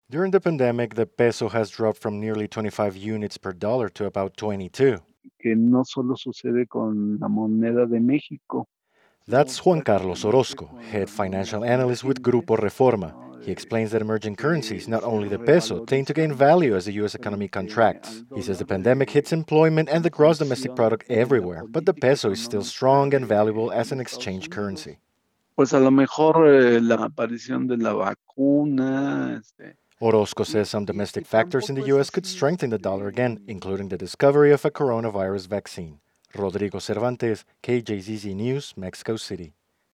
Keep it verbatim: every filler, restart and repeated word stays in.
During the pandemic, the peso has dropped from nearly twenty-five units per dollar to about twenty-two. Que no solo sucede con la moneda de México, sino That's Juan Carlos prácticamente Orozco, con head las financial monedas analyst with Grupo emergentes, Reforma. ¿no? He De, explains that emerging currencies, que not se only the peso, tend to gain revalorizan value as the U S economy frente contracts. al He says the dólar pandemic hits eh, employment and the en gross domestic función product de la everywhere, but the política peso is still económica strong and valuable de, as de an Estados exchange Unidos. currency. Pues a lo mejor eh, la aparición de la vacuna, este, Orozco says y, some y, domestic y factors in the tampoco es U S could así, strengthen the dollar again, este, including the discovery of a coronavirus vaccine. Rodrigo Cervantes, K J Z Z News, Mexico City.